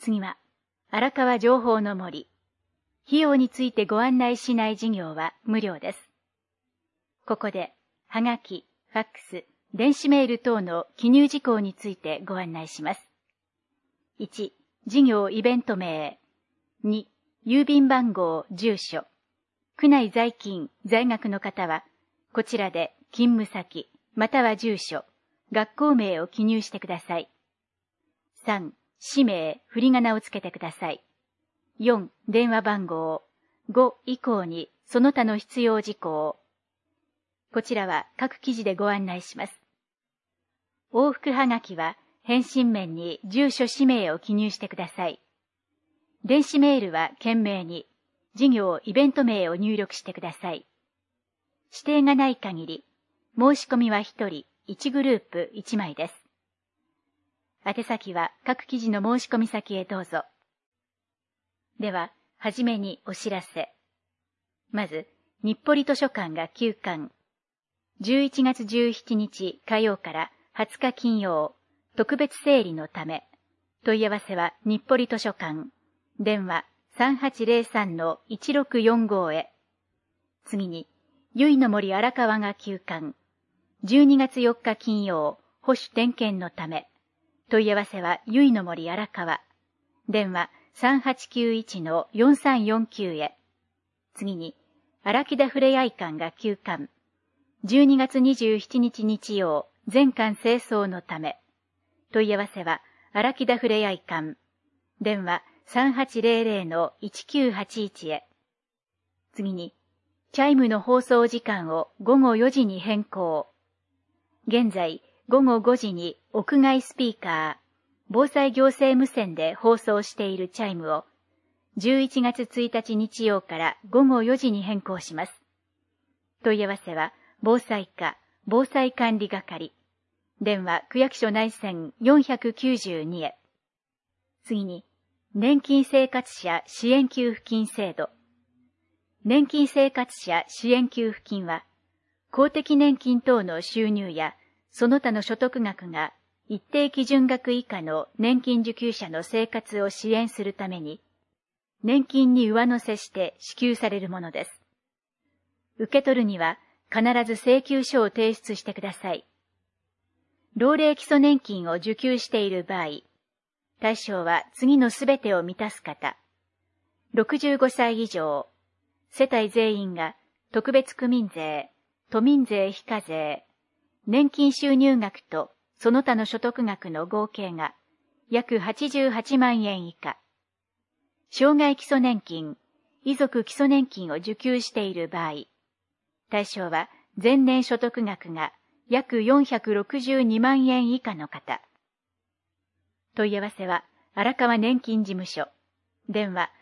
次は、荒川情報の森。費用についてご案内しない事業は無料です。ここで、はがき、ファックス、電子メール等の記入事項についてご案内します。1、事業イベント名。2、郵便番号、住所。区内在勤、在学の方は、こちらで勤務先、または住所、学校名を記入してください。3、氏名、振り仮名をつけてください。4、電話番号。5以降にその他の必要事項。こちらは各記事でご案内します。往復はがきは返信面に住所氏名を記入してください。電子メールは件名に事業イベント名を入力してください。指定がない限り、申し込みは1人1グループ1枚です。宛先は各記事の申し込み先へどうぞ。では、はじめにお知らせ。まず、日暮里図書館が休館。11月17日火曜から20日金曜、特別整理のため。問い合わせは日暮里図書館。電話 3803-1645 へ。次に、由比の森荒川が休館。12月4日金曜、保守点検のため。問い合わせは由比の森荒川。電話3891-4349 へ。次に、荒木田ふれあい館が休館。12月27日日曜、全館清掃のため。問い合わせは、荒木田ふれあい館。電話3800-1981 へ。次に、チャイムの放送時間を午後4時に変更。現在、午後5時に屋外スピーカー、防災行政無線で放送しているチャイムを、11月1日日曜から午後4時に変更します。問い合わせは、防災課、防災管理係。電話、区役所内線492へ。次に、年金生活者支援給付金制度。年金生活者支援給付金は、公的年金等の収入や、その他の所得額が一定基準額以下の年金受給者の生活を支援するために、年金に上乗せして支給されるものです。受け取るには必ず請求書を提出してください。老齢基礎年金を受給している場合、対象は次のすべてを満たす方。65歳以上、世帯全員が特別区民税、都民税非課税、年金収入額とその他の所得額の合計が約88万円以下。障害基礎年金、遺族基礎年金を受給している場合、対象は前年所得額が約462万円以下の方。問い合わせは荒川年金事務所。電話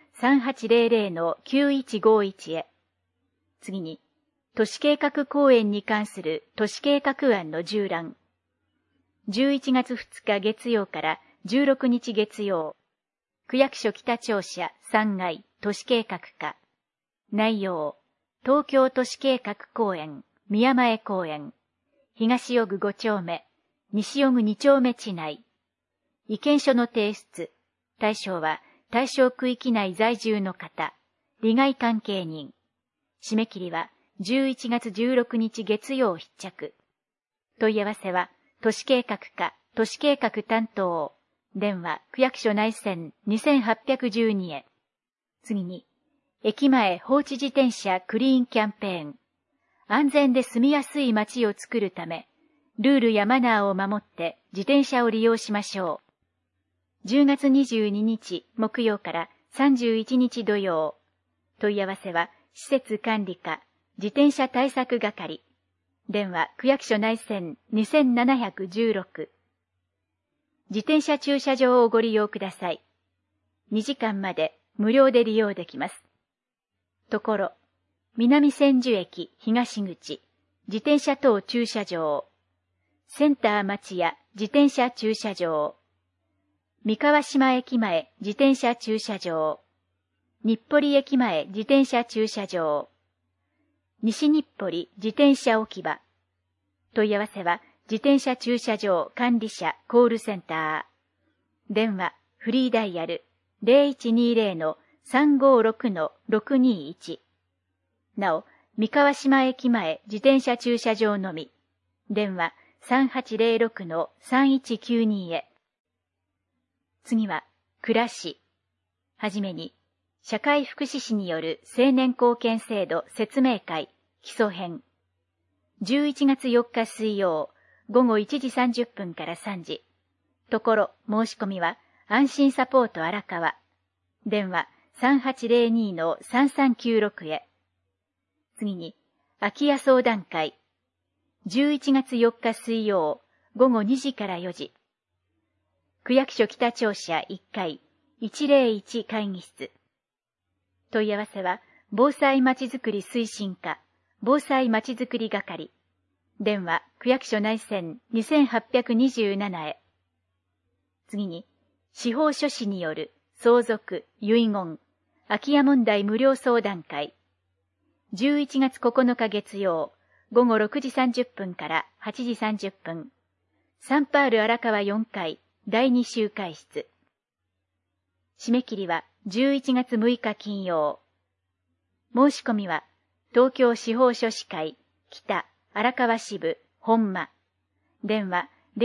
3800-9151 へ。次に、都市計画公園に関する都市計画案の従覧。11月2日月曜から16日月曜。区役所北庁舎3階都市計画課。内容、東京都市計画公園、宮前公園。東尾久5丁目、西尾久2丁目地内。意見書の提出。対象は対象区域内在住の方、利害関係人。締め切りは11月16日月曜必着。問い合わせは、都市計画課、都市計画担当。電話、区役所内線2812へ。次に、駅前放置自転車クリーンキャンペーン。安全で住みやすい街を作るため、ルールやマナーを守って自転車を利用しましょう。10月22日木曜から31日土曜。問い合わせは、施設管理課、自転車対策係。電話、区役所内線2716。自転車駐車場をご利用ください。2時間まで無料で利用できます。ところ、南千住駅東口、自転車等駐車場。センター町屋自転車駐車場。三河島駅前自転車駐車場。日暮里駅前自転車駐車場。西日暮里自転車置き場。問い合わせは自転車駐車場管理者コールセンター。電話フリーダイヤル 0120-356-621。なお、三河島駅前自転車駐車場のみ。電話3806-3192へ。次は、倉市。はじめに、社会福祉士による青年貢献制度説明会基礎編。11月4日水曜、午後1時30分から3時。ところ、申し込みは、安心サポート荒川。電話3802-3396へ。次に、空き家相談会。11月4日水曜、午後2時から4時。区役所北庁舎1階、101会議室。問い合わせは、防災まちづくり推進課、防災まちづくり係。電話、区役所内線2827へ。次に、司法書士による相続、遺言、空き家問題無料相談会。11月9日月曜、午後6時30分から8時30分。サンパール荒川4階、第2集会室。締め切りは11月6日金曜。申し込みは、東京司法書士会、北、荒川支部、本間。電話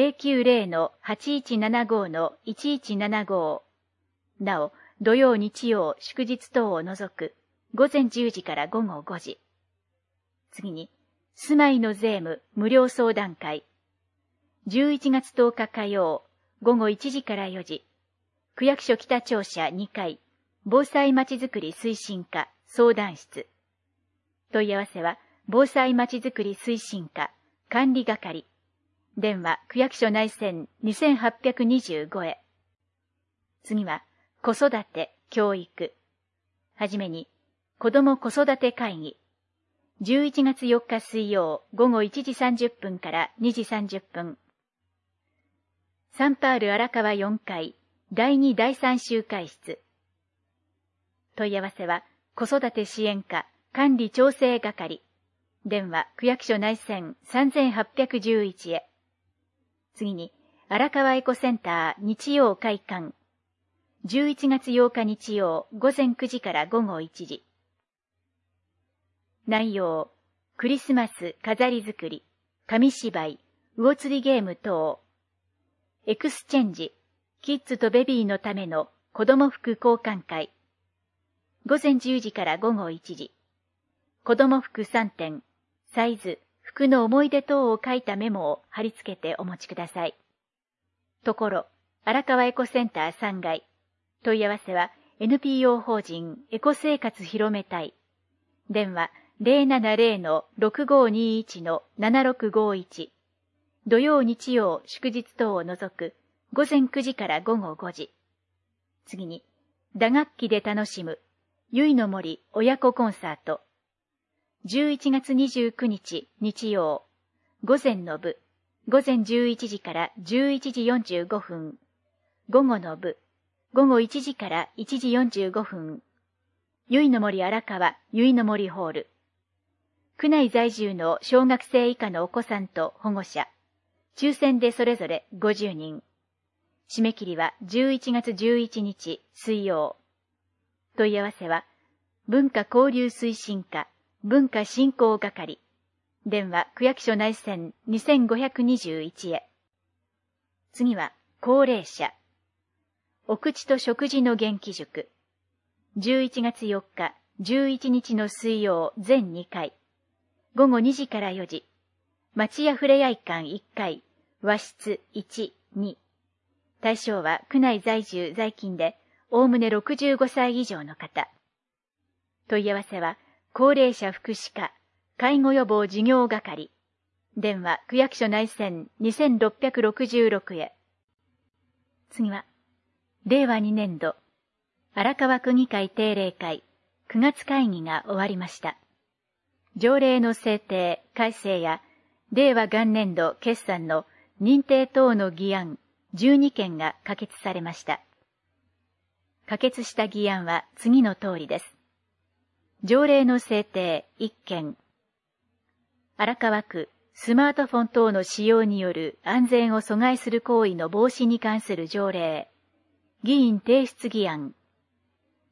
090-8175-1175。なお、土曜日曜祝日等を除く、午前10時から午後5時。次に、住まいの税務無料相談会。11月10日火曜、午後1時から4時。区役所北庁舎2階、防災まちづくり推進課相談室。問い合わせは、防災まちづくり推進課管理係。電話、区役所内線2825へ。次は、子育て、教育。はじめに、子ども子育て会議。11月4日水曜、午後1時30分から2時30分。サンパール荒川4階、第2第3集会室。問い合わせは、子育て支援課管理調整係。電話、区役所内線3811へ。次に、荒川エコセンター日曜会館。11月8日日曜午前9時から午後1時。内容、クリスマス飾り作り、紙芝居、魚釣りゲーム等。エクスチェンジ、キッズとベビーのための子供服交換会。午前10時から午後1時。子供服3点、サイズ、服の思い出等を書いたメモを貼り付けてお持ちください。ところ、荒川エコセンター3階。問い合わせは NPO 法人エコ生活広め隊。電話070-6521-7651。土曜日曜祝日等を除く午前9時から午後5時。次に、打楽器で楽しむ、ゆいの森親子コンサート。11月29日日曜、午前の部、午前11時から11時45分。午後の部、午後1時から1時45分。ゆいの森荒川ゆいの森ホール。区内在住の小学生以下のお子さんと保護者、抽選でそれぞれ50人。締め切りは11月11日水曜。問い合わせは、文化交流推進課文化振興係。電話、区役所内線2521へ。次は、高齢者。お口と食事の元気塾。11月4日、11日の水曜全2回。午後2時から4時。町屋ふれあい館1階、和室1、2。対象は区内在住在勤で、おおむね65歳以上の方。問い合わせは、高齢者福祉課、介護予防事業係。電話、区役所内線2666へ。次は、令和2年度、荒川区議会定例会、9月会議が終わりました。条例の制定、改正や、令和元年度決算の認定等の議案12件が可決されました。可決した議案は次の通りです。条例の制定1件。荒川区スマートフォン等の使用による安全を阻害する行為の防止に関する条例。議員提出議案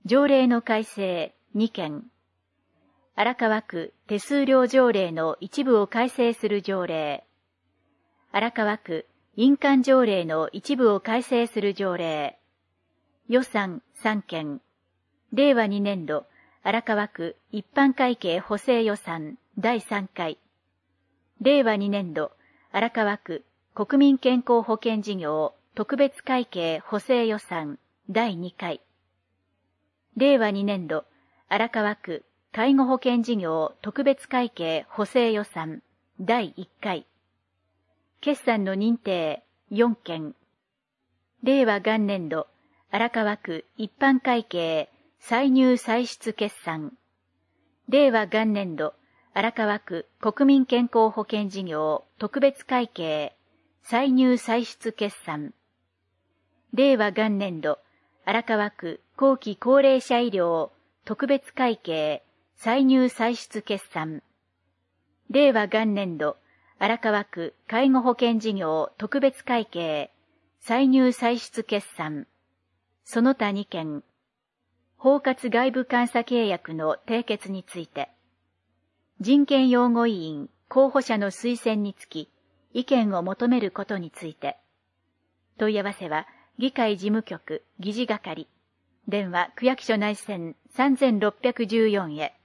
条例の改正2件。荒川区手数料条例の一部を改正する条例。荒川区印鑑条例の一部を改正する条例。予算3件。令和2年度荒川区一般会計補正予算第3回。令和2年度荒川区国民健康保険事業特別会計補正予算第2回。令和2年度荒川区介護保険事業特別会計補正予算第1回。決算の認定4件。令和元年度荒川区一般会計歳入歳出決算。令和元年度荒川区国民健康保険事業特別会計歳入歳出決算。令和元年度荒川区後期高齢者医療特別会計歳入歳出決算。令和元年度荒川区介護保険事業特別会計歳入歳出決算。その他2件。包括外部監査契約の締結について、人権擁護委員候補者の推薦につき意見を求めることについて、問い合わせは議会事務局議事係、電話区役所内線3614へ。